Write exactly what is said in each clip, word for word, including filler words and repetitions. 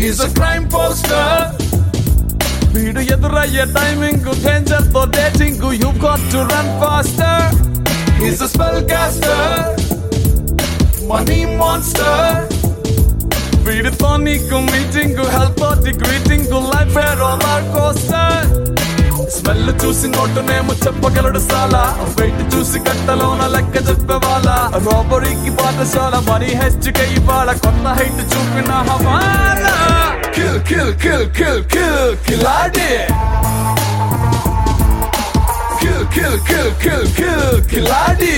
He's a crime poster. వీడు ఎదురయ్యే timing danger తో dating. You've got to run faster. He's a spellcaster, money monster. వీడితో నీకు meeting, help తోటి greeting, life a roller coaster. Smell చూసి నోటునేమో చెప్పగలడు సాలా, వెయిట్ చూసి గంటలోన లెక్క చెప్పేవాళ్ళ. రాబరీకి పాఠశాల, మనీ హెచ్చుకే ఇవాళ కొత్త హైట్ చూపిన hawala. Kill kill kill kill kill కిలాడి. Kill kill kill kill kill కిలాడి.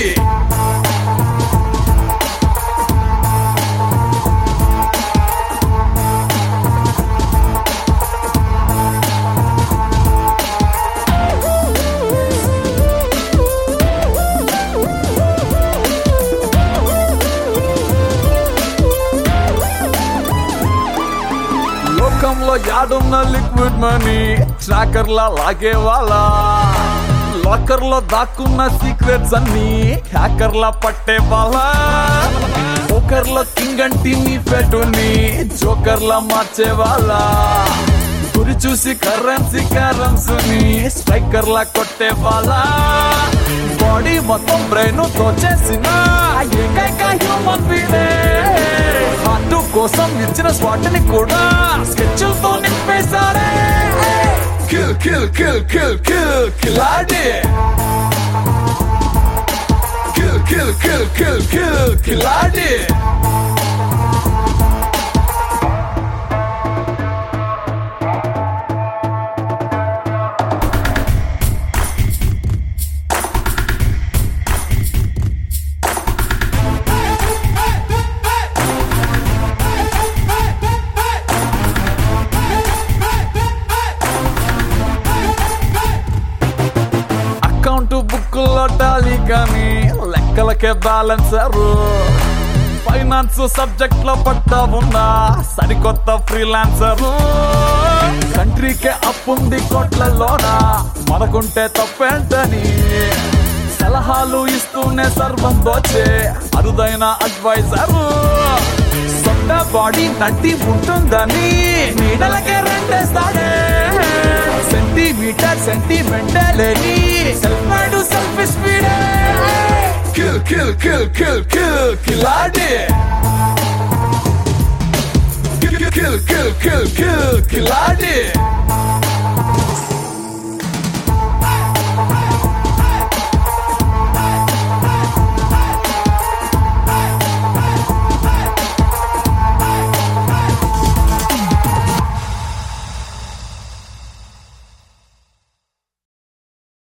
లోకంలో యాడున్న లిక్విడ్ మనీ ట్రాకర్ లా లాగే వాళ్ళ. లాకర్ లో దాక్కున్న సీక్రెట్స్ అన్ని హ్యాకర్ లా పట్టే వాళ్ళ. పోకర్ లో కింగ్ అంటి నీ పెట్టుని జోకర్ లా మార్చే వాళ్ళ. గురి చూసి కరెన్సీ క్యారమ్స్ ని స్ట్రైకర్ లా కొట్టే వాళ్ళ. బాడీ మొత్తం బ్రెయిన్ తోచేసిన ఏకైక హ్యూమన్ బీడే. హార్ట్ కోసం ఇచ్చిన స్పాట్ ని కూడా స్కెచ్లతో నింపేశారే. Kill kill kill kill kill కిలాడి. Kill kill kill kill kill కిలాడి. బుక్కుల్లో టాలీ కానీ లెక్కలకే బ్యాలెన్సరు. ఫైనాన్స్ సబ్జెక్ట్ లో పట్టా ఉన్నా సరికొత్త ఫ్రీలాన్సరు. కంట్రీకే అప్పుంది కోట్లలోనా, మనకుంటే తప్పేంటని సలహాలు ఇస్తూనే సర్వం దోచే అరుదైన అడ్వైజరు. సొంత బాడీ నడ్డి ఉంటుందని నీడలకే రెండేస్తాడే. సెంటీమీటర్ సెంటిమెంటలేని సెల్ఫ్ మైండ్ సెల్ఫ్ స్పీడే. Kill kill kill kill kill కిలాడి. Kill kill kill kill kill కిలాడి.